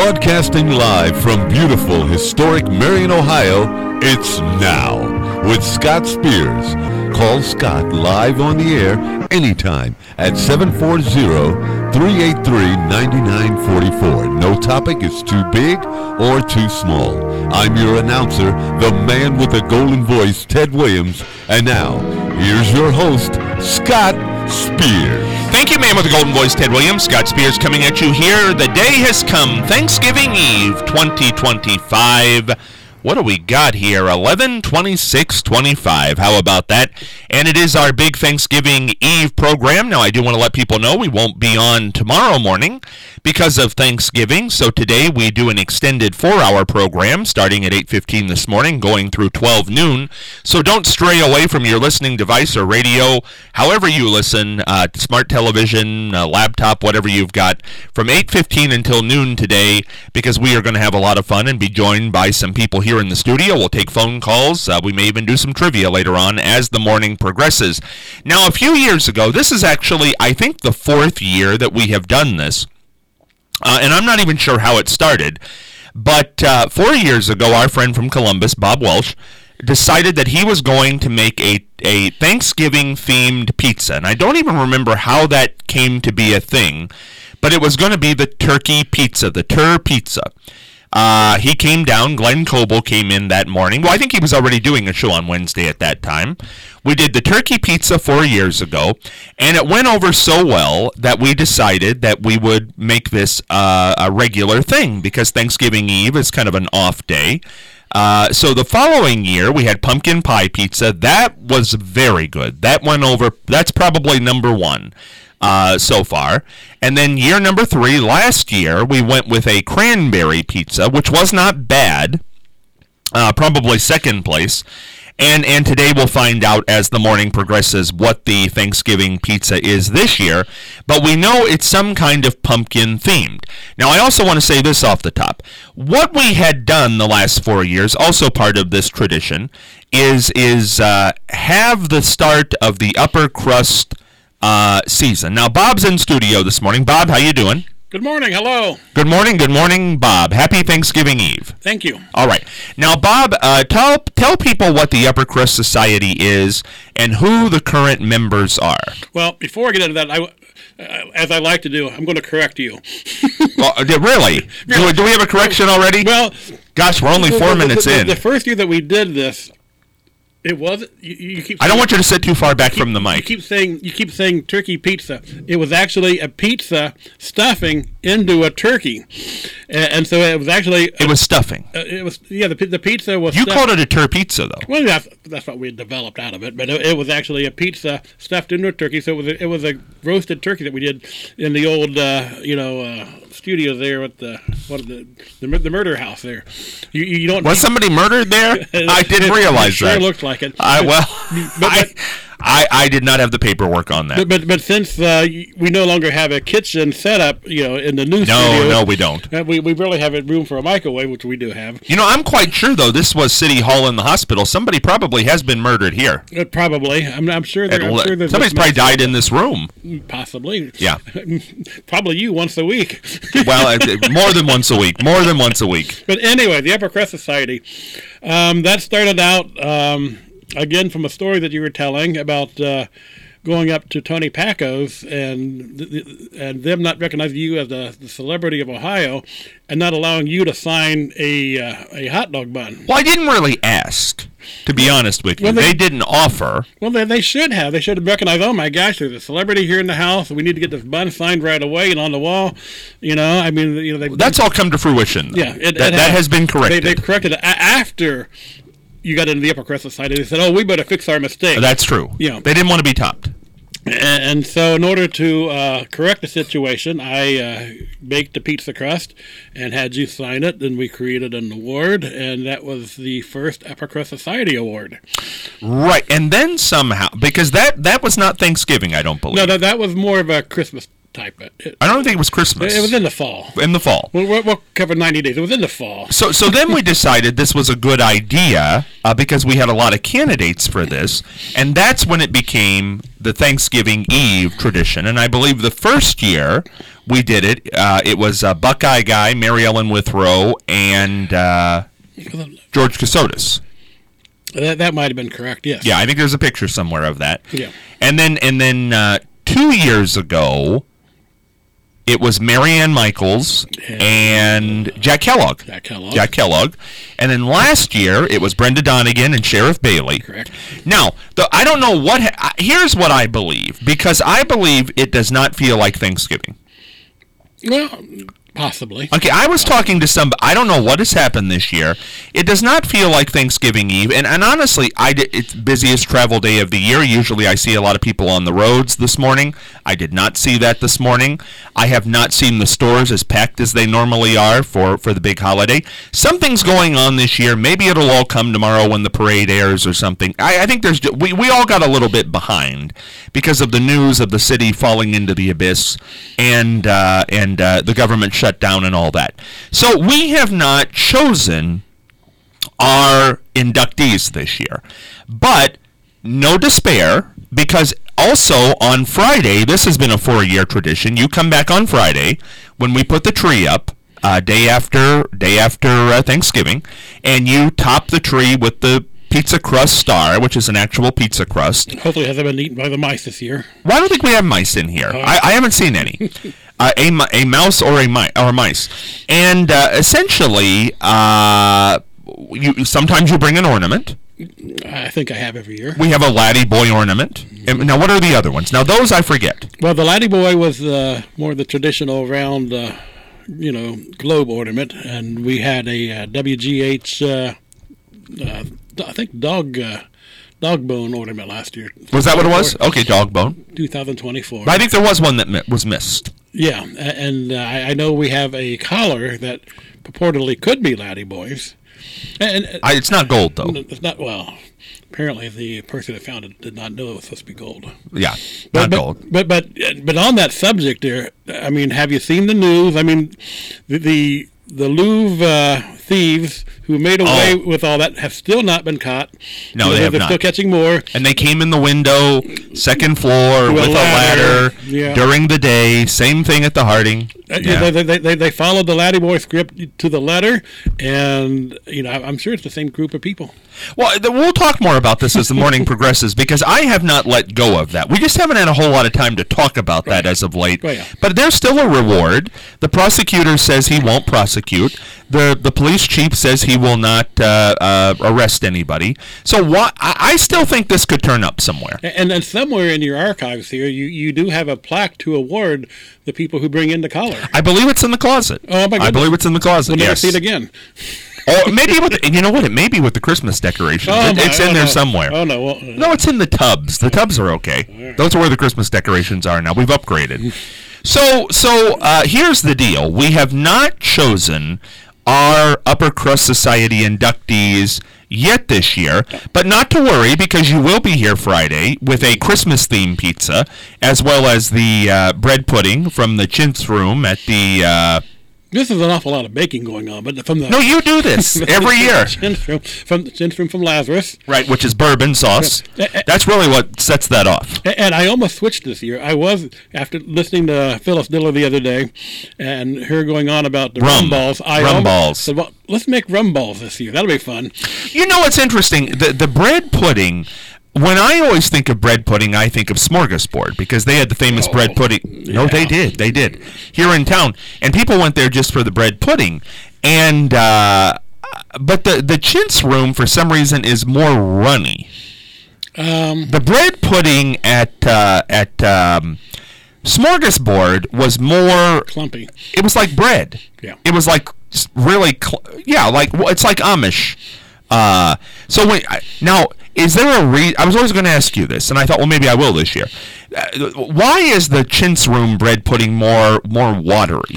Broadcasting live from beautiful, historic Marion, Ohio, it's Now with Scott Spears. Call Scott live on the air anytime at 740-383-9944. No topic is too big or too small. I'm your announcer, the man with the golden voice, Ted Williams. And now, here's your host, Scott Spears. Thank you, man with the golden voice, Ted Williams. Scott Spears coming at you here. The day has come, Thanksgiving Eve 2025. What do we got here? 11/26/25. How about that? And it is our big Thanksgiving Eve program. Now, I do want to let people know we won't be on tomorrow morning because of Thanksgiving. So today we do an extended 4-hour program starting at 8:15 this morning, going through 12 noon. So don't stray away from your listening device or radio, however you listen, smart television, laptop, whatever you've got, from 8:15 until noon today, because we are going to have a lot of fun and be joined by some people here in the studio. We'll take phone calls. We may even do some trivia later on as the morning progresses. Now, a few years ago, this is actually, I think, the 4th year that we have done this. And I'm not even sure how it started. But 4 years ago, our friend from Columbus, Bob Welsh, decided that he was going to make a Thanksgiving-themed pizza. And I don't even remember how that came to be a thing. But it was going to be the turkey pizza, the Tur Pizza. He came down, Glenn Coble came in that morning. Well, I think he was already doing a show on Wednesday at that time. We did the turkey pizza 4 years ago, and it went over so well that we decided that we would make this a regular thing, because Thanksgiving Eve is kind of an off day. So the following year, we had pumpkin pie pizza. That was very good. That went over, that's probably number 1. So far. And then year number 3, last year, we went with a cranberry pizza, which was not bad, probably second place. And today we'll find out as the morning progresses what the Thanksgiving pizza is this year, but we know it's some kind of pumpkin themed. Now, I also want to say this off the top. What we had done the last 4 years, also part of this tradition, is have the start of the upper crust season. Now, Bob's in studio this morning. Bob, how you doing? Good morning. Hello. Good morning, Bob. Happy Thanksgiving Eve. Thank you. All right. Now, Bob, tell people what the Upper Crust Society is and who the current members are. Well, before I get into that, as I like to do, I'm going to correct you. Well, really? Do we have a correction already? Well, gosh, we're only 4 minutes in. The first year that we did this, it wasn't. You keep. I don't want you to sit too far back from the mic. You keep saying turkey pizza. It was actually a pizza stuffing into a turkey, and so it was actually. It was stuffing. It was the pizza was. You called it a Tur Pizza though. Well, that's what we had developed out of it, but it was actually a pizza stuffed into a turkey. So it was a roasted turkey that we did in the old studio there at the murder house there. You don't. Was somebody murdered there? I didn't realize that. It looked like it. I did not have the paperwork on that. But since we no longer have a kitchen setup, in the new studio. No, we don't. We really have room for a microwave, which we do have. I'm quite sure, though, this was City Hall in the hospital. Somebody probably has been murdered here. Probably. I'm sure there's somebody's probably died in this room. Possibly. Yeah. Probably you once a week. Well, more than once a week. More than once a week. But anyway, the Upper Crust Society. That started out... again, from a story that you were telling about going up to Tony Packo's and them not recognizing you as the celebrity of Ohio and not allowing you to sign a hot dog bun. Well, I didn't really ask, to be honest with you. Well, they didn't offer. Well, they should have. They should have recognized, oh, my gosh, there's a celebrity here in the house. We need to get this bun signed right away and on the wall. That's all come to fruition, though. Yeah. That has been corrected. They corrected it after... You got into the Upper Crust Society. They said, "Oh, we better fix our mistake." That's true. They didn't want to be topped. And so, in order to correct the situation, I baked a pizza crust and had you sign it. Then we created an award, and that was the first Upper Crust Society award. Right, and then somehow, because that was not Thanksgiving, I don't believe. No, that was more of a Christmas type. I don't think it was Christmas. It was in the fall. In the fall. We'll cover 90 days. It was in the fall. So then we decided this was a good idea because we had a lot of candidates for this, and that's when it became the Thanksgiving Eve tradition. And I believe the first year we did it, it was Buckeye Guy, Mary Ellen Withrow, and George Casotis. That might have been correct, yes. Yeah, I think there's a picture somewhere of that. Yeah. And then 2 years ago, it was Marianne Michaels and Jack Kellogg. Jack Kellogg. And then last year, it was Brenda Donegan and Sheriff Bailey. Correct. Now, I don't know what... here's what I believe, because I believe it does not feel like Thanksgiving. Well, possibly. Okay, I was talking to somebody. I don't know what has happened this year. It does not feel like Thanksgiving Eve. And honestly, it's busiest travel day of the year. Usually I see a lot of people on the roads this morning. I did not see that this morning. I have not seen the stores as packed as they normally are for the big holiday. Something's going on this year. Maybe it'll all come tomorrow when the parade airs or something. I think we all got a little bit behind because of the news of the city falling into the abyss and the government shut down and all that. So we have not chosen our inductees this year. But no despair, because also on Friday, this has been a 4-year tradition, you come back on Friday when we put the tree up, day after Thanksgiving, and you top the tree with the pizza crust star, which is an actual pizza crust. Hopefully it hasn't been eaten by the mice this year. Well, I don't think we have mice in here. I haven't seen any. A mouse or mice. And essentially, sometimes you bring an ornament. I think I have every year. We have a Laddie Boy ornament. And now, what are the other ones? Now, those I forget. Well, the Laddie Boy was more the traditional round, globe ornament, and we had a WGH, I think dog bone ornament last year. Was that what it was? Okay, dog bone. 2024. But I think there was one that was missed. Yeah, and I know we have a collar that purportedly could be Laddie Boy's. And it's not gold, though. It's not, well, apparently the person that found it did not know it was supposed to be gold. Yeah, not gold. But on that subject there, I mean, have you seen the news? I mean, the Louvre thieves who made away with all that have still not been caught. No, they have They're not. still catching more. And they came in the window, second floor, with a ladder during the day. Same thing at the Harding. Yeah. They followed the Laddie Boy script to the letter, and I'm sure it's the same group of people. Well, we'll talk more about this as the morning progresses, because I have not let go of that. We just haven't had a whole lot of time to talk about that as of late. Oh, yeah. But there's still a reward. The prosecutor says he won't prosecute. The police chief says he will not arrest anybody. So I still think this could turn up somewhere. And then somewhere in your archives here, you do have a plaque to award the people who bring in the collar. I believe it's in the closet. Oh, my goodness. I believe it's in the closet, We'll never yes. see it again. Or maybe you know what? It may be with the Christmas decorations. It's in there somewhere. Oh, no. Well, no, it's in the tubs. The tubs are okay. Right. Those are where the Christmas decorations are now. We've upgraded. So here's the deal. We have not chosen our upper crust society inductees yet this year, but not to worry, because you will be here Friday with a Christmas themed pizza, as well as the bread pudding from the Chintz Room at the This is an awful lot of baking going on, but from the... No, you do this every year. From the Chintz Room from Lazarus. Right, which is bourbon sauce. That's really what sets that off. And I almost switched this year. I was, after listening to Phyllis Diller the other day, and her going on about the rum balls. Rum balls. Said, well, let's make rum balls this year. That'll be fun. You know what's interesting? The bread pudding... When I always think of bread pudding, I think of Smorgasbord, because they had the famous bread pudding. Yeah. No, they did. Here in town. And people went there just for the bread pudding. And but the Chintz Room, for some reason, is more runny. The bread pudding at Smorgasbord was more... clumpy. It was like bread. Yeah. It was like really... it's like Amish. Now... Is there a reason? I was always going to ask you this, and I thought, well, maybe I will this year. Why is the Chintz Room bread pudding more watery?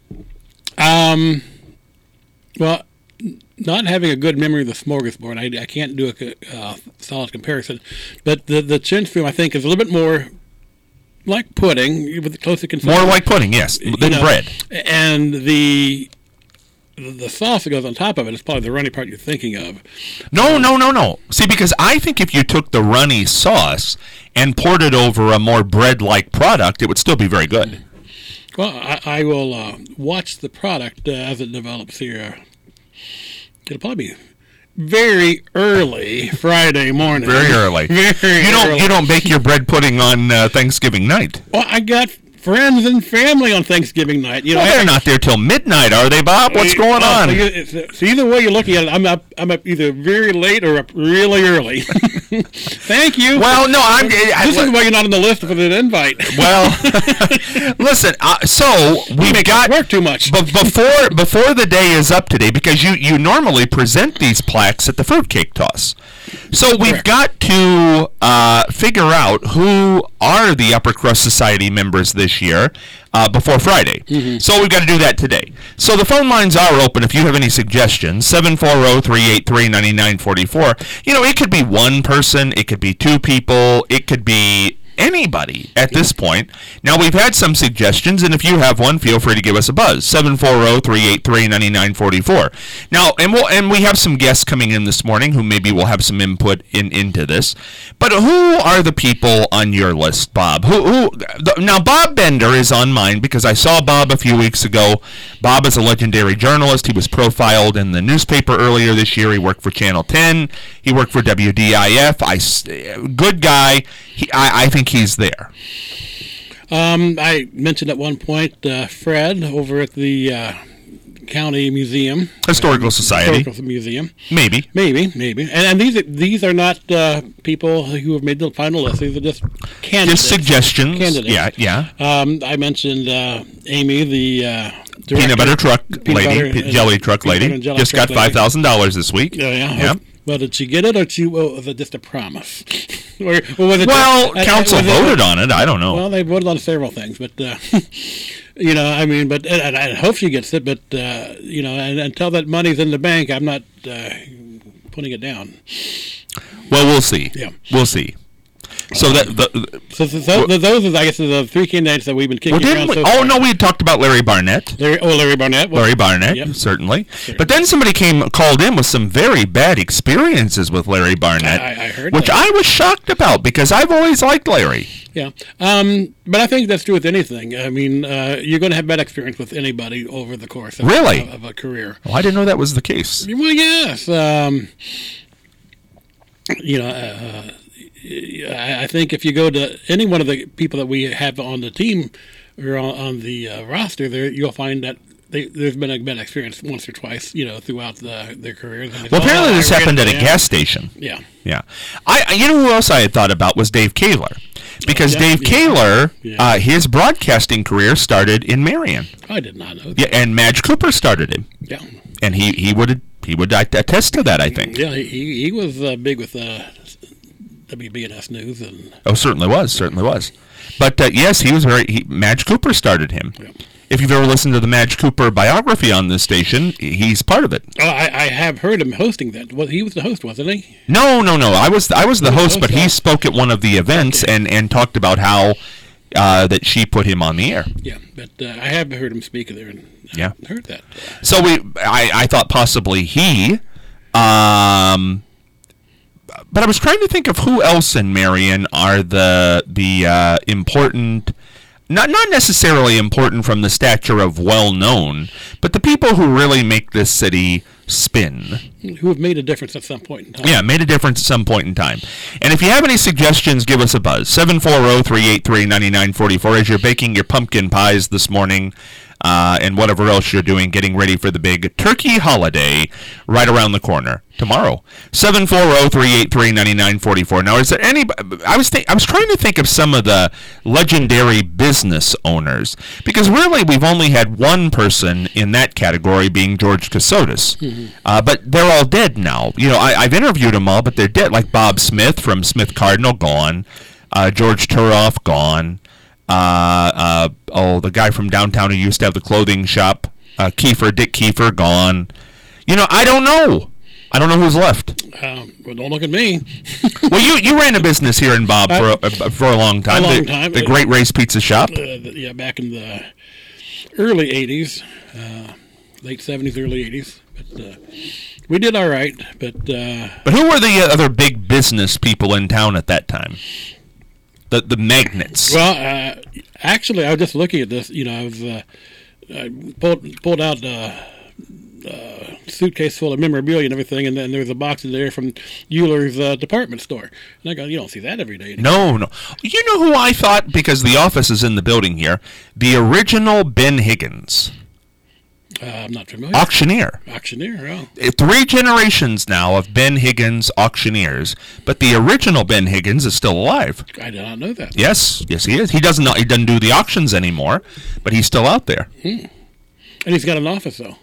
Well, not having a good memory of the Smorgasbord, I can't do a solid comparison. But the Chintz Room, I think, is a little bit more like pudding, with closely considered. More like pudding, yes, than bread. And the sauce that goes on top of it is probably the runny part you're thinking of. No. See, because I think if you took the runny sauce and poured it over a more bread-like product, it would still be very good. Well, I will watch the product as it develops here. It'll probably be very early Friday morning. Very early. You don't bake your bread pudding on Thanksgiving night. Well, I got friends and family on Thanksgiving night. They're not there till midnight, are they, Bob? What's going on? So either way you're looking at it, I'm up either very late or up really early. Thank you. Well, no, this is why you're not on the list for the invite. Well, listen. So we've got work too much. But before the day is up today, because you normally present these plaques at the fruitcake toss. So we've got to figure out who are the Upper Crust Society members this year before Friday. Mm-hmm. So we've got to do that today. So the phone lines are open if you have any suggestions. 740-383-9944. It could be one person, it could be two people, it could be anybody at this point. Now, we've had some suggestions, and if you have one, feel free to give us a buzz. 740-383-9944. Now, and we have some guests coming in this morning who maybe will have some input into this. But who are the people on your list, Bob? Now, Bob Bender is on mine because I saw Bob a few weeks ago. Bob is a legendary journalist. He was profiled in the newspaper earlier this year. He worked for Channel 10. He worked for WDIF. Good guy. I think he's there. I mentioned at one point Fred over at the County Museum. Historical Society. Historical Museum. Maybe. And these are not people who have made the final list. These are just candidates. Just suggestions. Candidates. Yeah. I mentioned Amy, the peanut butter truck lady, jelly truck lady. Just got $5,000 this week. Yeah. Well, did she get it, or was it just a promise? Council voted on it. I don't know. Well, they voted on several things, but and I hope she gets it. But and until that money's in the bank, I'm not putting it down. Well, we'll see. Yeah, we'll see. So those are, I guess, the three candidates that we've been kicking around. We had talked about Larry Barnett. Larry Barnett. Larry Barnett, yep. Certainly. Sure. But then somebody called in with some very bad experiences with Larry Barnett. I heard which that. I was shocked about because I've always liked Larry. Yeah. But I think that's true with anything. I mean, you're going to have bad experience with anybody over the course of a career. Well, I didn't know that was the case. Well, yes. I think if you go to any one of the people that we have on the team or on the roster there, you'll find that there's been a bad experience once or twice, throughout their careers. Well, apparently this happened at a gas station. Yeah. Who else I had thought about was Dave Kaler. Because Dave Kaler, his broadcasting career started in Marion. I did not know that. Yeah, and Madge Cooper started him. Yeah. And he would attest to that, I think. Yeah, he was big with WBNS News. Certainly was. But yes, he was Madge Cooper started him. Yeah. If you've ever listened to the Madge Cooper biography on this station, he's part of it. Oh, I have heard him hosting that. Well, he was the host, wasn't he? No. I was the host, but he spoke at one of the events and talked about how that she put him on the air. Yeah, but I have heard him speak there, and I heard that. So I thought possibly he. But I was trying to think of who else in Marion are the important, not necessarily important from the stature of well-known, but the people who really make this city spin. Who have made a difference at some point in time. Yeah, made a difference at some point in time. And if you have any suggestions, give us a buzz. 740-383-9944 as you're baking your pumpkin pies this morning. And whatever else you're doing, getting ready for the big turkey holiday right around the corner tomorrow. 740-383-9944. Now, is there any? I was trying to think of some of the legendary business owners because really we've only had one person in that category, being George Cassotis. Mm-hmm. But they're all dead now. I've interviewed them all, but they're dead. Like Bob Smith from Smith Cardinal, gone. George Turoff, gone. The guy from downtown who used to have the clothing shop, Dick Kiefer, gone. I don't know. I don't know who's left. Well, don't look at me. Well, you ran a business here in Bob for a long time. The Great Race Pizza Shop. Yeah, back in the early 80s, late 70s, early 80s. But we did all right. But who were the other big business people in town at that time? The magnates. Well, actually, I was just looking at this. I pulled out a suitcase full of memorabilia and everything, and then there was a box in there from Euler's department store. And I go, you don't see that every day anymore. No. You know who I thought, because the office is in the building here, the original Ben Higgins. I'm not familiar. Auctioneer. Oh. 3 generations now of Ben Higgins auctioneers, but the original Ben Higgins is still alive. I did not know that. Yes, he is. He doesn't do the auctions anymore, but he's still out there. And he's got an office, though.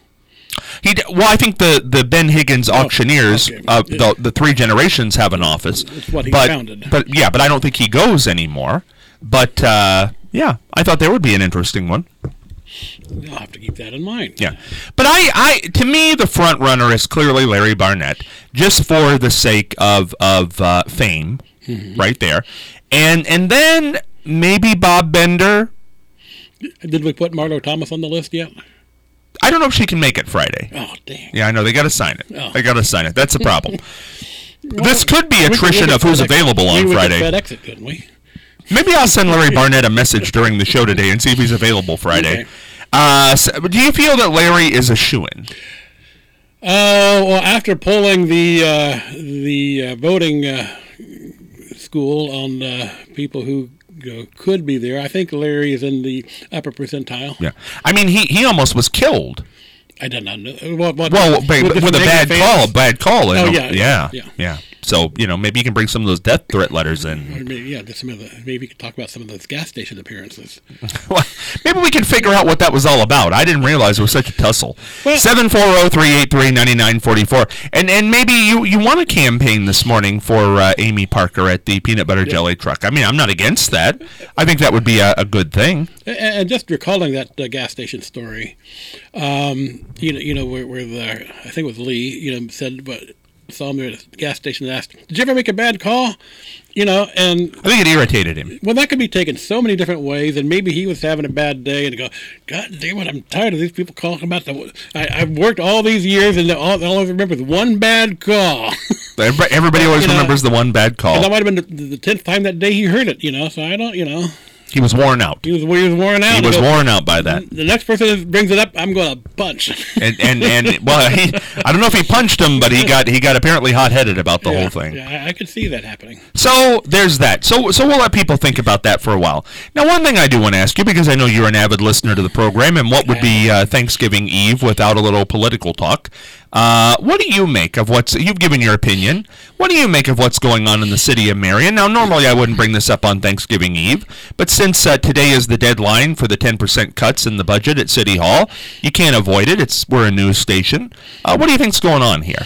I think the Ben Higgins auctioneers, okay. The 3 generations have an office. That's what he founded. But I don't think he goes anymore. But I thought there would be an interesting one. I'll have to keep that in mind. Yeah, but to me, the front runner is clearly Larry Barnett, just for the sake of fame, right there, and then maybe Bob Bender. Did we put Marlo Thomas on the list yet? I don't know if she can make it Friday. Oh, dang. Yeah, I know. They got to sign it. Oh. They got to sign it. That's the problem. This could be attrition of who's available on Friday. We could FedEx it, couldn't we? Maybe I'll send Larry Barnett a message during the show today and see if he's available Friday. Okay. Do you feel that Larry is a shoo-in? Well, after polling the voting school on people who could be there, I think Larry is in the upper percentile. Yeah. I mean, he almost was killed. I did not know. With a bad call. Oh, yeah. So, maybe you can bring some of those death threat letters in. Or maybe, maybe you could talk about some of those gas station appearances. Well, maybe we can figure out what that was all about. I didn't realize it was such a tussle. Well, 740-383-9944. And maybe you want to campaign this morning for Amy Parker at the peanut butter jelly truck. I mean, I'm not against that. I think that would be a good thing. And just recalling that gas station story, where I think it was Lee, said, but saw him at a gas station and asked, "Did you ever make a bad call?" And I think it irritated him. Well, that could be taken so many different ways, and maybe he was having a bad day and go, "God damn it, I'm tired of these people calling about I've worked all these years and all I remember is one bad call." Everybody always remembers the one bad call. And that might have been the 10th time that day he heard it, so I don't, He was worn out. He was worn out. He was worn out by that. The next person that brings it up, I'm going to punch. and well, I don't know if he punched him, but he got apparently hot-headed about the whole thing. Yeah, I could see that happening. So there's that. So we'll let people think about that for a while. Now, one thing I do want to ask you, because I know you're an avid listener to the program, and what would be Thanksgiving Eve without a little political talk? What do you make of you've given your opinion. What do you make of what's going on in the city of Marion? Now, normally I wouldn't bring this up on Thanksgiving Eve, but since today is the deadline for the 10% cuts in the budget at City Hall, you can't avoid it. We're a news station. What do you think's going on here?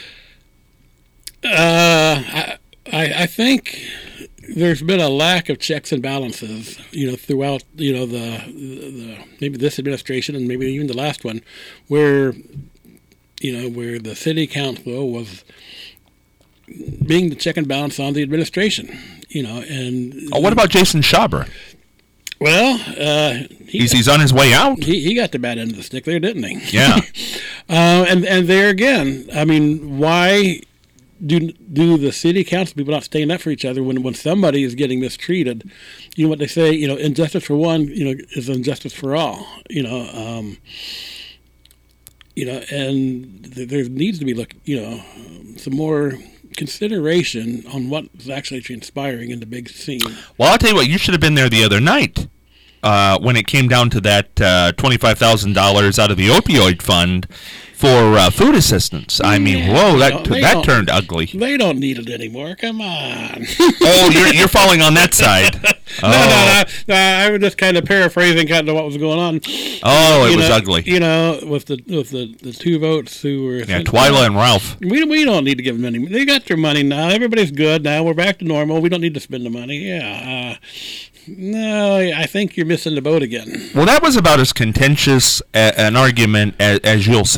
I think there's been a lack of checks and balances, throughout, the maybe this administration and maybe even the last one, where the city council was being the check and balance on the administration, and... what about Jason Schaber? Well, he's on his way out. He got the bad end of the stick there, didn't he? Yeah. And there again, I mean, why do the city council people not stand up for each other when somebody is getting mistreated? You know what they say, injustice for one, is injustice for all, and there needs to be some more consideration on what's actually transpiring in the big scene. Well, I'll tell you what, you should have been there the other night when it came down to that $25,000 out of the opioid fund for food assistance. I mean, whoa, that turned ugly. They don't need it anymore. Come on. Oh, you're falling on that side. No, I was just kind of paraphrasing kind of what was going on. Oh, it was ugly. With the two votes who were... Yeah, Twyla and Ralph. We don't need to give them any... They got their money now. Everybody's good now. We're back to normal. We don't need to spend the money. Yeah. No, I think you're missing the boat again. Well, that was about as contentious an argument as you'll see.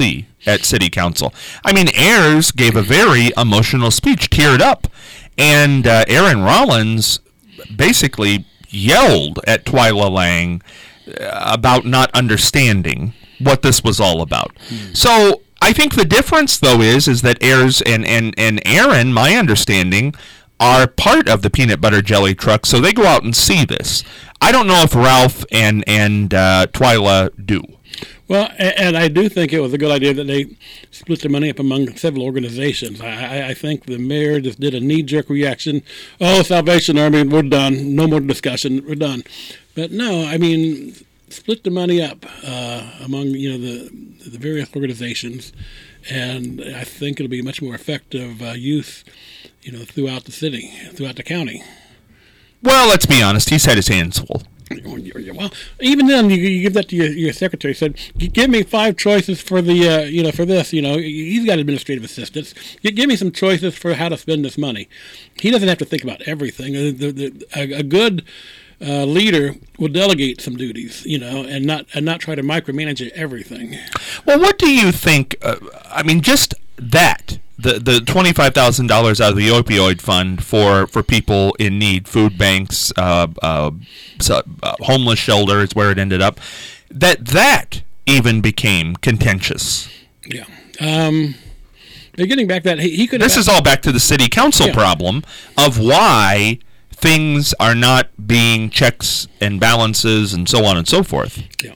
at City Council. I mean, Ayers gave a very emotional speech, teared up, and Aaron Rollins basically yelled at Twyla Lang about not understanding what this was all about. So I think the difference, though, is that Ayers and Aaron, my understanding, are part of the peanut butter jelly truck, so they go out and see this. I don't know if Ralph and Twyla do. Well, and I do think it was a good idea that they split the money up among several organizations. I think the mayor just did a knee-jerk reaction. Oh, Salvation Army, we're done. No more discussion. We're done. But no, I mean, split the money up among the various organizations, and I think it'll be much more effective use, throughout the city, throughout the county. Well, let's be honest. He's had his hands full. Well, even then, you give that to your secretary. Said, "Give me 5 choices for the, for this. He's got administrative assistants. Give me some choices for how to spend this money." He doesn't have to think about everything. A good leader will delegate some duties, and not try to micromanage everything. Well, what do you think? Just that. The $25,000 out of the opioid fund for people in need, food banks, homeless shelter is where it ended up. That even became contentious. Yeah. Getting back that he could. This is all back to the city council problem of why things are not being checks and balances and so on and so forth. Yeah.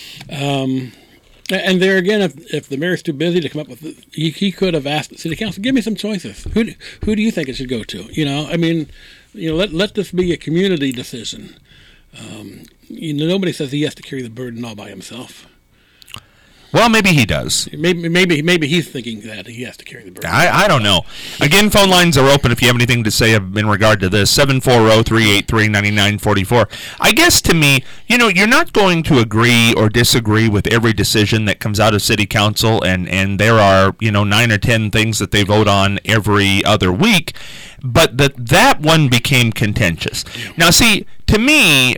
And there again, if the mayor's too busy to come up with it, he could have asked the city council, give me some choices. Who do you think it should go to? Let this be a community decision. Nobody says he has to carry the burden all by himself. Well, maybe he does. Maybe he's thinking that he has to carry the burden. I don't know. Again, phone lines are open if you have anything to say in regard to this. 740-383-9944. I guess to me, you're not going to agree or disagree with every decision that comes out of City Council, and there are 9 or 10 things that they vote on every other week, but that one became contentious. Yeah. Now, see, to me,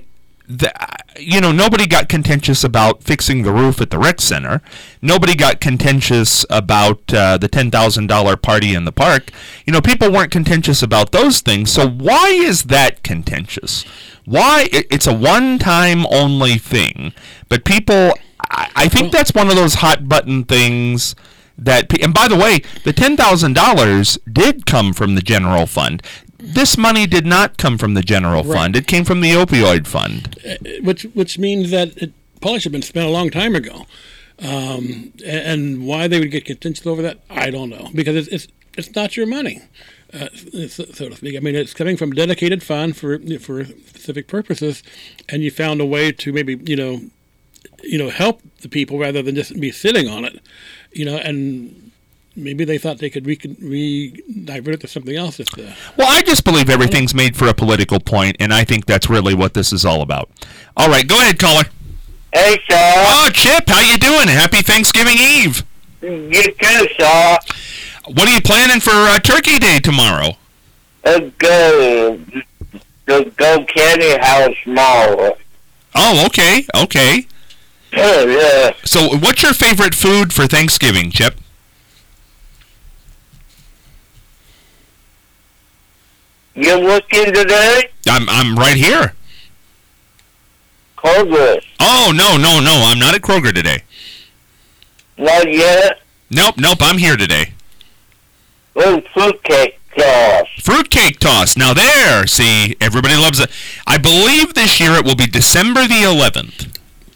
nobody got contentious about fixing the roof at the rec center. Nobody got contentious about the $10,000 party in the park. People weren't contentious about those things. So why is that contentious? Why? It's a one-time only thing. But people, I think that's one of those hot-button things that, and by the way, the $10,000 did come from the general fund. This money did not come from the general fund. It came from the opioid fund. Which means that it probably should have been spent a long time ago. And why they would get contentious over that, I don't know. Because it's not your money, so to speak. I mean, it's coming from a dedicated fund for specific purposes, and you found a way to maybe, help the people rather than just be sitting on it, and maybe they thought they could divert it to something else. Well, I just believe everything's made for a political point, and I think that's really what this is all about. All right, go ahead, caller. Hey, sir. Oh, Chip, how you doing? Happy Thanksgiving Eve. You too, sir. What are you planning for Turkey Day tomorrow? Go Candy House Mall. Oh, okay. Oh, yeah. So what's your favorite food for Thanksgiving, Chip? You looking today? I'm right here. Kroger. Oh, no. I'm not at Kroger today. Not yet? Nope, I'm here today. Oh, fruitcake toss. Fruitcake toss. Now there, see, everybody loves it. I believe this year it will be December the 11th.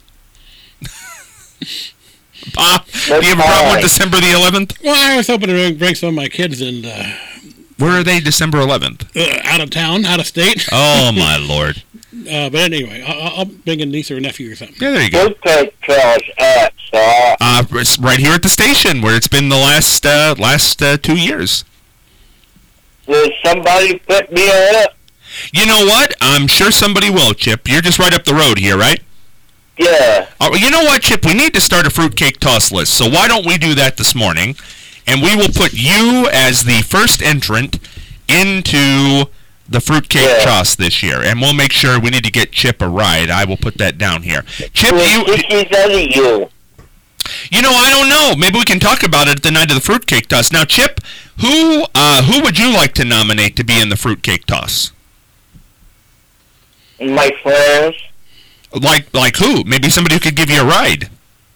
Bob, do you have a problem with December the 11th? Well, I was hoping to bring some of my kids in. Where are they December 11th? Out of town, out of state. Oh, my Lord. But anyway, I'll bring a niece or a nephew or something. Yeah, there you go. Fruitcake toss at, sir. It's right here at the station where it's been the last 2 years. Will somebody put me on it? You know what? I'm sure somebody will, Chip. You're just right up the road here, right? Yeah. You know what, Chip? We need to start a fruitcake toss list. So why don't we do that this morning? And we will put you as the first entrant into the fruitcake toss this year. And we'll make sure we need to get Chip a ride. I will put that down here. Chip, you. I don't know. Maybe we can talk about it at the night of the fruitcake toss. Now, Chip, who would you like to nominate to be in the fruitcake toss? My friends. Like who? Maybe somebody who could give you a ride.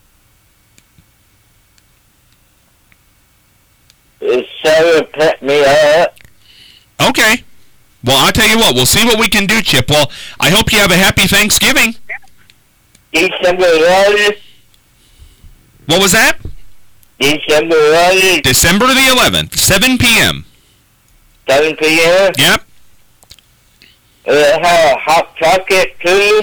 Sarah put me up. Okay. Well, I'll tell you what. We'll see what we can do, Chip. Well, I hope you have a happy Thanksgiving. December 11th. What was that? December 11th. December the 11th, 7 p.m. 7 p.m. Yep. Have a hot chocolate too.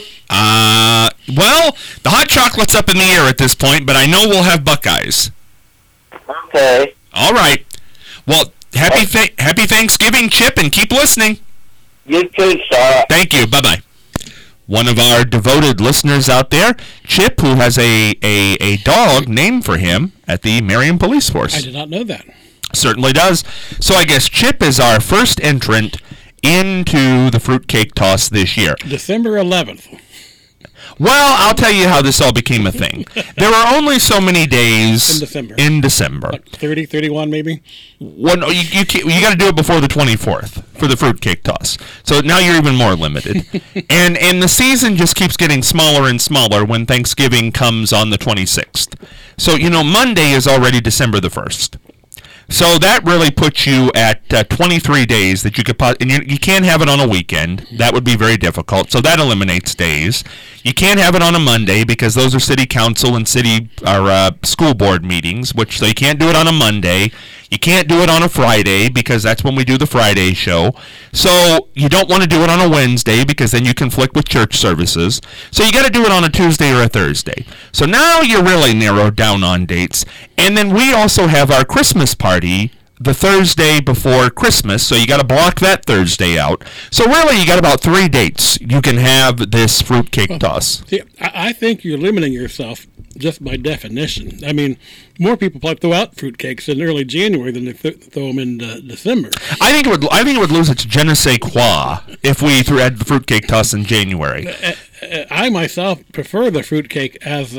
Well, the hot chocolate's up in the air at this point, but I know we'll have Buckeyes. Okay. All right. Well, happy Thanksgiving, Chip, and keep listening. You too, sir. Thank you. Bye-bye. One of our devoted listeners out there, Chip, who has a dog named for him at the Marion Police Force. I did not know that. Certainly does. So I guess Chip is our first entrant into the fruitcake toss this year. December 11th. Well, I'll tell you how this all became a thing. There are only so many days in December. Like 30, 31 maybe? Well, no, you got to do it before the 24th for the fruitcake toss. So now you're even more limited. and the season just keeps getting smaller and smaller when Thanksgiving comes on the 26th. So, Monday is already December the 1st. So that really puts you at 23 days that you could and you can't have it on a weekend. That would be very difficult. So that eliminates days. You can't have it on a Monday because those are city council and school board meetings, so you can't do it on a Monday. You can't do it on a Friday because that's when we do the Friday show. So you don't want to do it on a Wednesday because then you conflict with church services. So you got to do it on a Tuesday or a Thursday. So now you're really narrowed down on dates. And then we also have our Christmas party the Thursday before Christmas, so you got to block that Thursday out. So really, you got about 3 dates you can have this fruitcake toss. See, I think you're limiting yourself just by definition. I mean, more people probably throw out fruitcakes in early January than they throw them in December. I think it would lose its je ne sais quoi if we had the fruitcake toss in January. I myself prefer the fruitcake as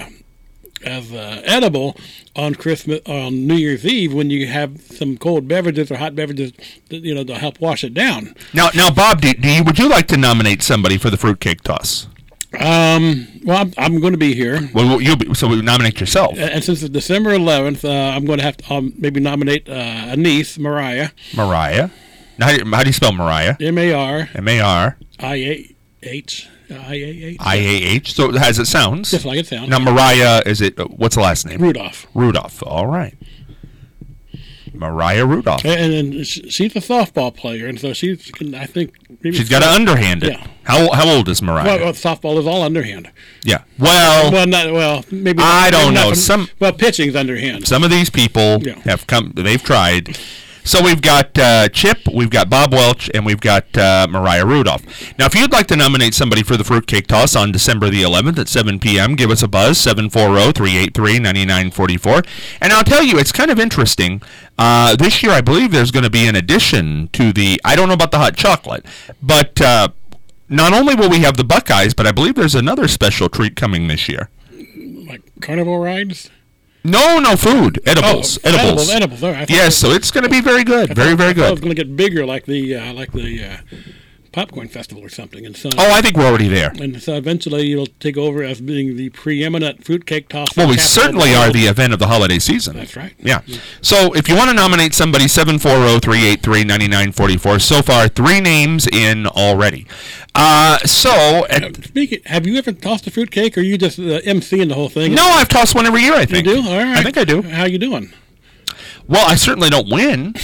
edible on New Year's Eve when you have some cold beverages or hot beverages, to help wash it down. Now, Bob, would you like to nominate somebody for the fruitcake toss? Well, I'm going to be here. Well, so we nominate yourself. And since it's December 11th, I'm going to have to maybe nominate a niece, Mariah. Mariah. Now, how do you spell Mariah? M-A-R. M-A-R. I-A-H. I-A-H. I-A-H. So as it sounds. Just like it sounds. Now, Mariah, what's the last name? Rudolph. Rudolph. All right. Mariah Rudolph. And she's a softball player, and so she's got an underhand. Yeah. How old is Mariah? Well, softball is all underhand. Yeah. Well, maybe. I don't know. Pitching's underhand. Some of these people have come. They've tried. So we've got Chip, we've got Bob Welch, and we've got Mariah Rudolph. Now, if you'd like to nominate somebody for the fruitcake toss on December the 11th at 7 p.m., give us a buzz, 740-383-9944. And I'll tell you, it's kind of interesting. This year, I believe there's going to be an addition to I don't know about the hot chocolate, but not only will we have the Buckeyes, but I believe there's another special treat coming this year. Like carnival rides? No, food. Edibles. Edibles. All right. Yes, so it's going to be very good. Very, very good. It's going to get bigger like the popcorn festival or something. And so, I think we're already there. And so eventually you'll take over as being the preeminent fruitcake toss. Well, we certainly are the event of the holiday season. That's right. Yeah. So if you want to nominate somebody, 740-383-9944. So far, 3 names in already. Speaking, have you ever tossed a fruitcake, or are you just emceeing the whole thing? No, I've tossed one every year, I think. You do? All right. I think I do. How you doing? Well, I certainly don't win.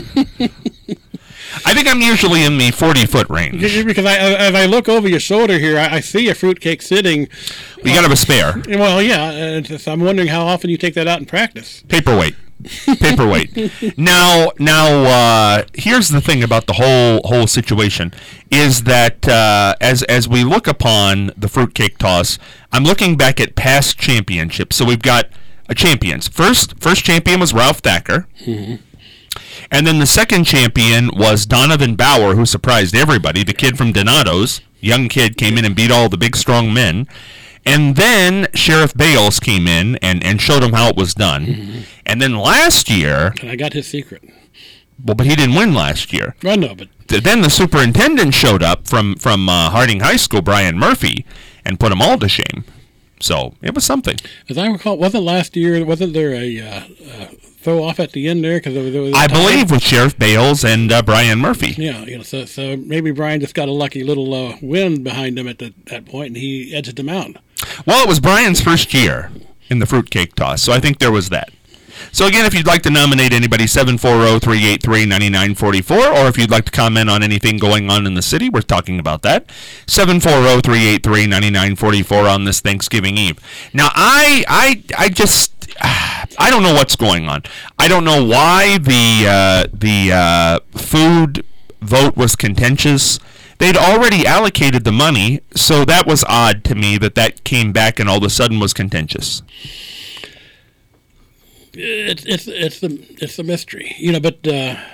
I think I'm usually in the 40-foot range. Because as I look over your shoulder here, I see a fruitcake sitting. You got to have a spare. Well, yeah. So I'm wondering how often you take that out in practice. Paperweight. Now, here's the thing about the whole situation is that as we look upon the fruitcake toss, I'm looking back at past championships. So we've got champions. First champion was Ralph Thacker. Mm-hmm. And then the second champion was Donovan Bauer, who surprised everybody. The kid from Donato's, young kid, came in and beat all the big, strong men. And then Sheriff Bales came in and showed him how it was done. Mm-hmm. And then last year... And I got his secret. Well, but he didn't win last year. I know, but... Then the superintendent showed up from Harding High School, Brian Murphy, and put them all to shame. So it was something. As I recall, wasn't there a throw off at the end there? Cause there was I believe with Sheriff Bales and Brian Murphy. Yeah, so maybe Brian just got a lucky little win behind him at that point, and he edged him out. Well, it was Brian's first year in the fruitcake toss, so I think there was that. So again, if you'd like to nominate anybody, 740-383-9944, or if you'd like to comment on anything going on in the city, we're talking about that, 740-383-9944 on this Thanksgiving Eve. Now, I don't know what's going on. I don't know why the food vote was contentious. They'd already allocated the money, so that was odd to me that came back and all of a sudden was contentious. It's the mystery, but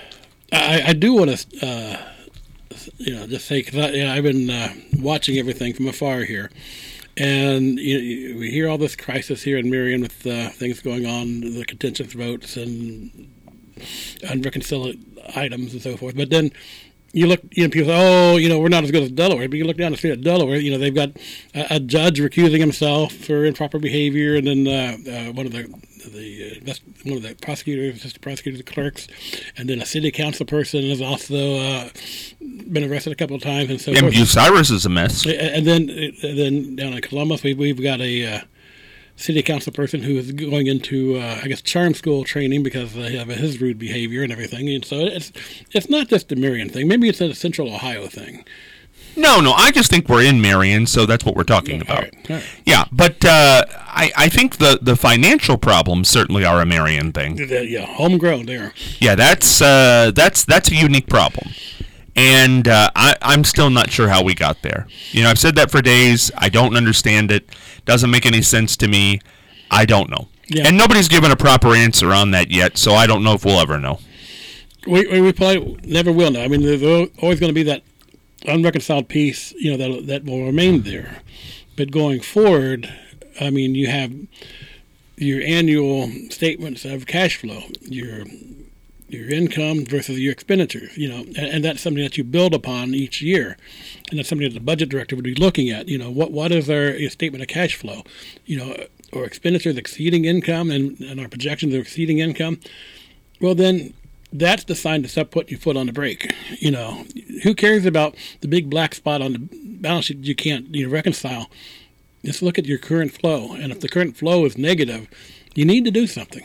I do want to just say, because I've been watching everything from afar here, and we hear all this crisis here in Marion with things going on, the contentious votes and unreconciled items and so forth. But then you look, people say, we're not as good as Delaware. But you look down the street at Delaware, they've got a judge recusing himself for improper behavior, and then one of the prosecutors, assistant prosecutors, clerks, and then a city council person has also been arrested a couple of times, and so forth. Bucyrus is a mess. And then down in Columbus, we've got a city council person who is going into, charm school training because of his rude behavior and everything. And so it's not just a Marion thing. Maybe it's a Central Ohio thing. No, I just think we're in Marion, so that's what we're talking about. All right. Yeah, but I think the financial problems certainly are a Marion thing. Yeah, homegrown there. Yeah, that's a unique problem. And I'm still not sure how we got there. I've said that for days. I don't understand it. Doesn't make any sense to me. I don't know. Yeah. And nobody's given a proper answer on that yet, so I don't know if we'll ever know. We probably never will know. I mean, there's always going to be that unreconciled piece, that will remain there. But going forward, I mean, you have your annual statements of cash flow, your income versus your expenditures, and that's something that you build upon each year, and that's something that the budget director would be looking at. What is our statement of cash flow? Or expenditures exceeding income, and our projections are exceeding income. Well, then that's the sign to stop putting your foot on the brake. Who cares about the big black spot on the balance sheet you can't reconcile? Just look at your current flow, and if the current flow is negative, you need to do something.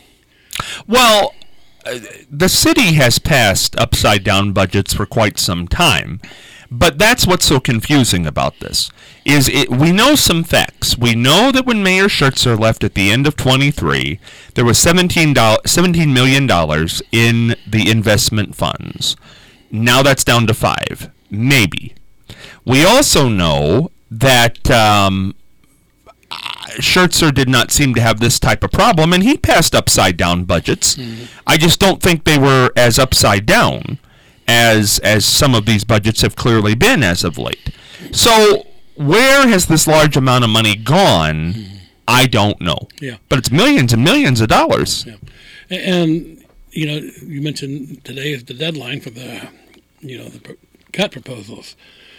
Well, the city has passed upside-down budgets for quite some time, but that's what's so confusing about this. We know some facts. We know that when Mayor Schertzer left at the end of 23, there was $17 million in the investment funds. Now that's down to 5, maybe. We also know that Schertzer did not seem to have this type of problem, and he passed upside-down budgets. Mm-hmm. I just don't think they were as upside-down as some of these budgets have clearly been as of late. So where has this large amount of money gone? Mm-hmm. I don't know. Yeah. But it's millions and millions of dollars. Yeah. And, you mentioned today is the deadline for the cut proposals.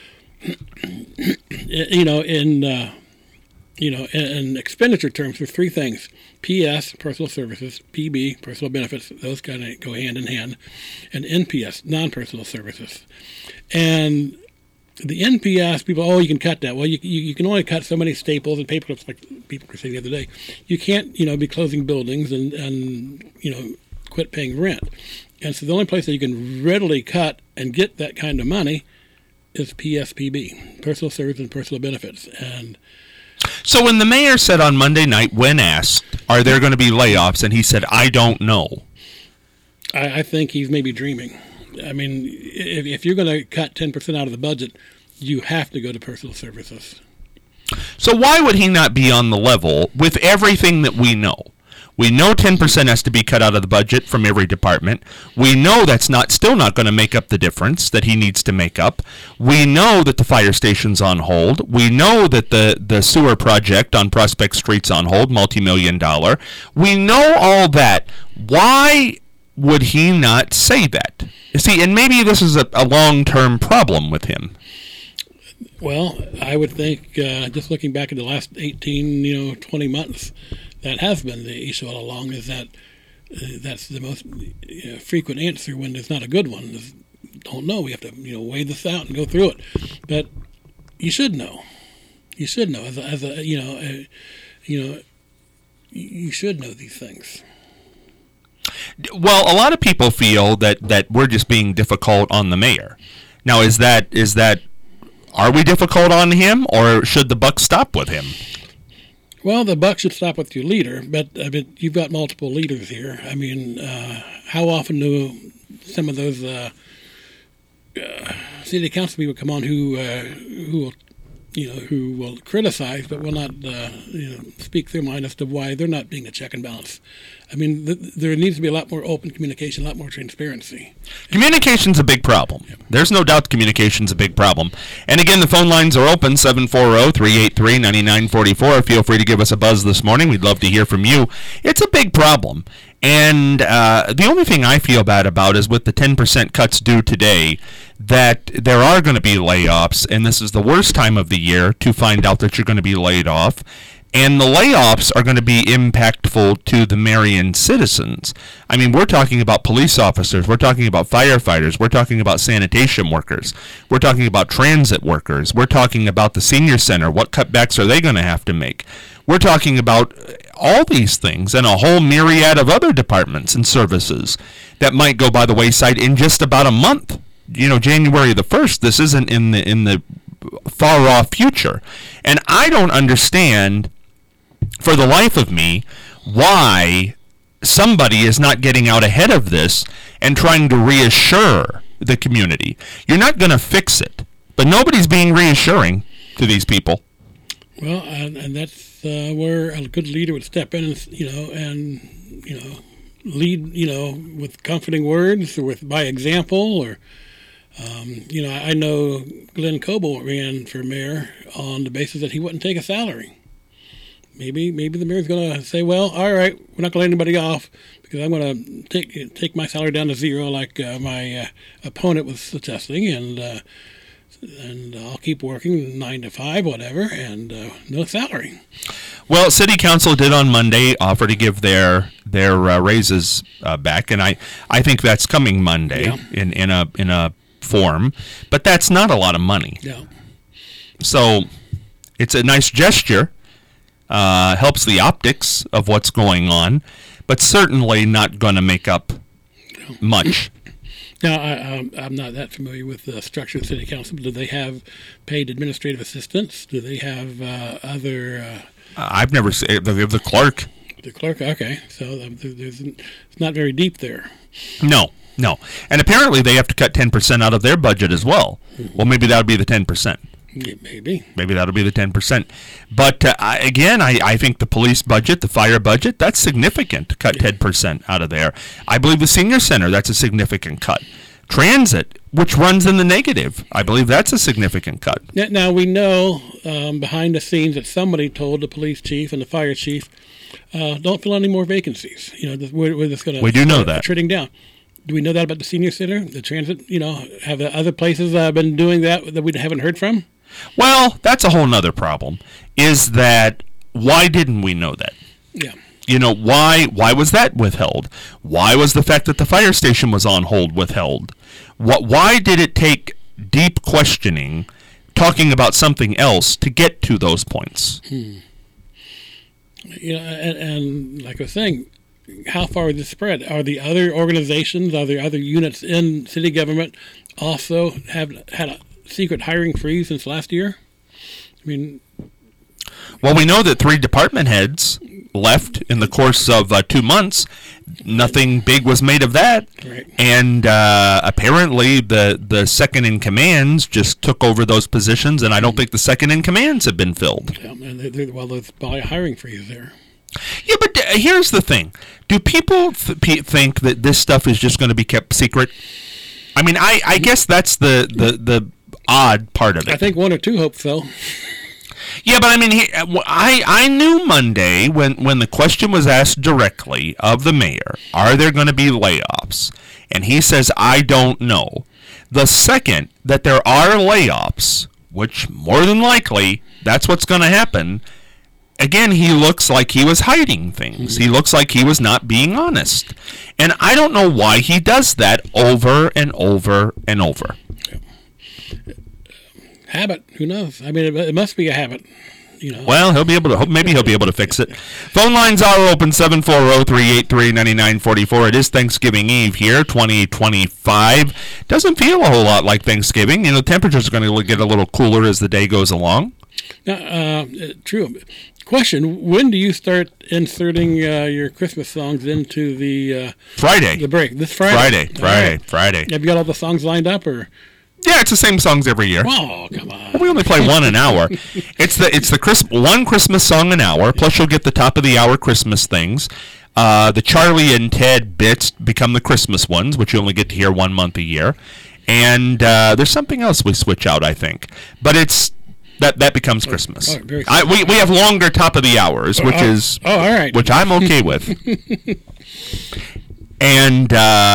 In expenditure terms, there's 3 things: PS, personal services; PB, personal benefits. Those kind of go hand in hand, and NPS, non-personal services. And the NPS, people, you can cut that. Well, you can only cut so many staples and paper clips, like people were saying the other day. You can't, be closing buildings and quit paying rent. And so the only place that you can readily cut and get that kind of money is PSPB, personal services and personal benefits. And so when the mayor said on Monday night, when asked, are there going to be layoffs, and he said, I don't know. I think he's maybe dreaming. I mean, if you're going to cut 10% out of the budget, you have to go to personal services. So why would he not be on the level with everything that we know? We know 10% has to be cut out of the budget from every department. We know that's still not going to make up the difference that he needs to make up. We know that the fire station's on hold. We know that the sewer project on Prospect Street's on hold, multi-million-dollar. We know all that. Why would he not say that? You see, and maybe this is a long-term problem with him. Well, I would think, just looking back at the last 18, 20 months, that has been the issue all along, is that that's the most frequent answer when there's not a good one. Is, don't know. We have to, weigh this out and go through it. But you should know. You should know. You should know these things. Well, a lot of people feel that we're just being difficult on the mayor. Now, is that are we difficult on him, or should the buck stop with him? Well, the buck should stop with your leader, but you've got multiple leaders here. I mean, how often do some of those city council people come on who will criticize but will not speak their mind as to why they're not being a check and balance? I mean, there needs to be a lot more open communication, a lot more transparency. Communication's a big problem. Yep. There's no doubt communication's a big problem. And again, the phone lines are open, 740-383-9944. Feel free to give us a buzz this morning. We'd love to hear from you. It's a big problem. And the only thing I feel bad about is with the 10% cuts due today, that there are going to be layoffs, and this is the worst time of the year to find out that you're going to be laid off. And the layoffs are going to be impactful to the Marion citizens. I mean, we're talking about police officers. We're talking about firefighters. We're talking about sanitation workers. We're talking about transit workers. We're talking about the senior center. What cutbacks are they going to have to make? We're talking about all these things and a whole myriad of other departments and services that might go by the wayside in just about a month. January the 1st. This isn't in the far off future. And I don't understand, for the life of me, why somebody is not getting out ahead of this and trying to reassure the community. You're not going to fix it, but nobody's being reassuring to these people. Well, and that's where a good leader would step in and lead, with comforting words or by example, or I know Glenn Coble ran for mayor on the basis that he wouldn't take a salary. Maybe the mayor's going to say, well, all right, we're not going to let anybody off because I'm going to take my salary down to zero like my opponent was suggesting, and I'll keep working 9 to 5, whatever, and no salary. Well, City Council did on Monday offer to give their raises back, and I think that's coming Monday in a form, but that's not a lot of money. Yeah. So it's a nice gesture. Helps the optics of what's going on, but certainly not going to make up much. Now, I'm not that familiar with the structure of the city council. Do they have paid administrative assistants? Do they have other... I've never seen the clerk. The clerk, okay. So it's not very deep there. No. And apparently they have to cut 10% out of their budget as well. Mm-hmm. Well, maybe that would be the 10%. Maybe that'll be the 10%. But again, I think the police budget, the fire budget, that's significant to cut 10% out of there. I believe the senior center, that's a significant cut. Transit, which runs in the negative, I believe that's a significant cut. Now we know behind the scenes that somebody told the police chief and the fire chief, don't fill any more vacancies. We're just going to... We do know that. Shutting down. Do we know that about the senior center, the transit? Have the other places been doing that we haven't heard from? Well, that's a whole nother problem, is that why didn't we know that? Yeah. Why was that withheld? Why was the fact that the fire station was on hold withheld? Why did it take deep questioning, talking about something else, to get to those points? And like I was saying, how far is this spread? Are the other organizations, are there other units in city government also have had a secret hiring freeze since last year? I mean... Well, we know that 3 department heads left in the course of 2 months. Nothing big was made of that. Right. And apparently the second-in-commands just took over those positions, and I don't think the second-in-commands have been filled. Yeah, and there's probably a hiring freeze there. Yeah, but here's the thing. Do people think that this stuff is just going to be kept secret? I mean, I guess that's the odd part of it. I think one or two hope so. Yeah, but I mean, I knew Monday when the question was asked directly of the mayor, are there going to be layoffs? And he says, I don't know. The second that there are layoffs, which more than likely that's what's going to happen, again, he looks like he was hiding things. He looks like he was not being honest. And I don't know why he does that over and over and over. Habit, who knows? I mean, it must be a habit. Well, he'll be able to. Maybe he'll be able to fix it. Phone lines are open 740-383-9944. It is Thanksgiving Eve here, 2025. Doesn't feel a whole lot like Thanksgiving. Temperatures are going to get a little cooler as the day goes along. True. Question: when do you start inserting your Christmas songs into the Friday? The break this Friday. Friday. Have you got all the songs lined up, or? Yeah, it's the same songs every year. Oh, come on. We only play one an hour. It's the one Christmas song an hour, plus you'll get the top of the hour Christmas things. The Charlie and Ted bits become the Christmas ones, which you only get to hear 1 month a year. And there's something else we switch out, I think. But it's that becomes Christmas. Oh, very we have longer top of the hours, which is all right, which I'm okay with. And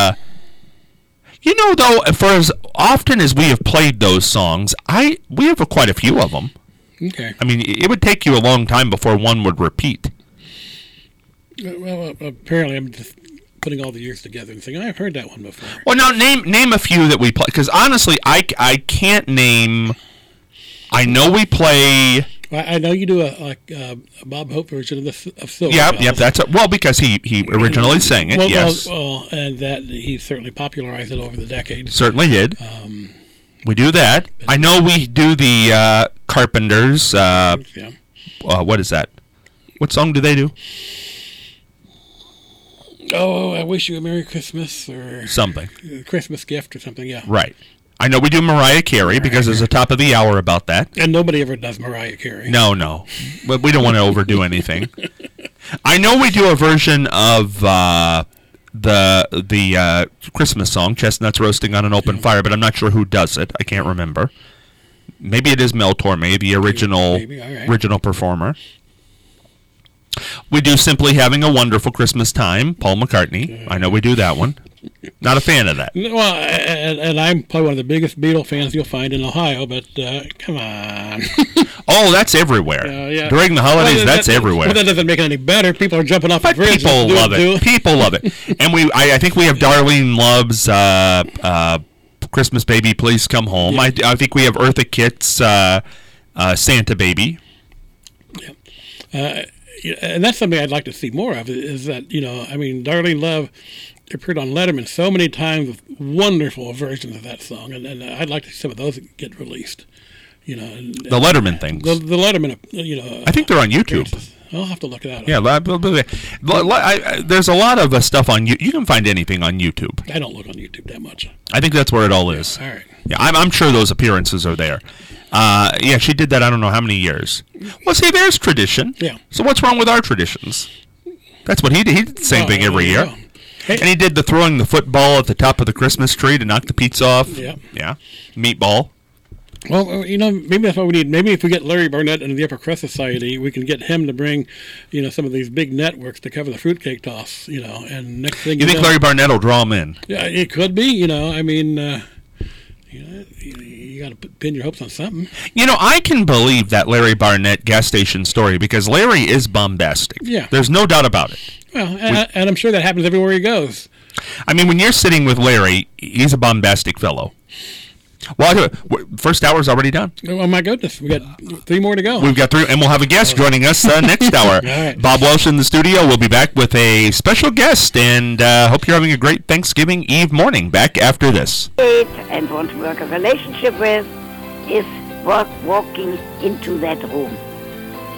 though, for as often as we have played those songs, we have quite a few of them. Okay. I mean, it would take you a long time before one would repeat. Well, apparently I'm just putting all the years together and thinking, I've heard that one before. Well, now, name a few that we play, because honestly, I can't name... I know we play... I know you do a Bob Hope version of Silver Yep, Bells. that's because he originally sang it. Yes, well, and that he certainly popularized it over the decades. Certainly did. We do that. I know we do the Carpenters. What is that? What song do they do? Oh, I wish you a Merry Christmas or something. Christmas gift or something. Yeah. Right. I know we do Mariah Carey because there's a top of the hour about that. And nobody ever does Mariah Carey. No. But we don't want to overdo anything. I know we do a version of the Christmas song, Chestnuts Roasting on an Open Fire, but I'm not sure who does it. I can't remember. Maybe it is Mel Torme, the original performer. We do Simply Having a Wonderful Christmas Time, Paul McCartney. I know we do that one. Not a fan of that. Well, and I'm probably one of the biggest Beatle fans you'll find in Ohio, but come on. Oh, that's everywhere. Yeah. During the holidays, that's everywhere. Well, that doesn't make it any better. People are jumping off the bridge. People love it. People love it. And I think we have Darlene Love's Christmas Baby, Please Come Home. I think we have Eartha Kitt's Santa Baby. Yeah. And that's something I'd like to see more of, is that, Darlene Love appeared on Letterman so many times with wonderful versions of that song, and I'd like to see some of those get released. The Letterman things. The Letterman, I think they're on YouTube. I'll have to look that up. Yeah, there's a lot of stuff on YouTube. You can find anything on YouTube. I don't look on YouTube that much. I think that's where it all is. All right. Yeah, I'm sure those appearances are there. She did that I don't know how many years. Well, see, there's tradition. Yeah. So what's wrong with our traditions? That's what he did the same thing every year. Yeah. Hey. And he did the throwing the football at the top of the Christmas tree to knock the pizza off. Yeah. Yeah. Meatball. Well, maybe that's what we need. Maybe if we get Larry Barnett into the Upper Crust Society, we can get him to bring, some of these big networks to cover the fruitcake toss, and next thing you think Larry Barnett will draw him in? Yeah, it could be, you got to pin your hopes on something. I can believe that Larry Barnett gas station story because Larry is bombastic. Yeah. There's no doubt about it. Well, and I'm sure that happens everywhere he goes. I mean, when you're sitting with Larry, he's a bombastic fellow. Well, first hour's already done. Oh, my goodness. We got 3 more to go. We've got 3, and we'll have a guest joining us next hour. Right. Bob Welsh in the studio. We'll be back with a special guest, and hope you're having a great Thanksgiving Eve morning. Back after this. And want to work a relationship with is walking into that room.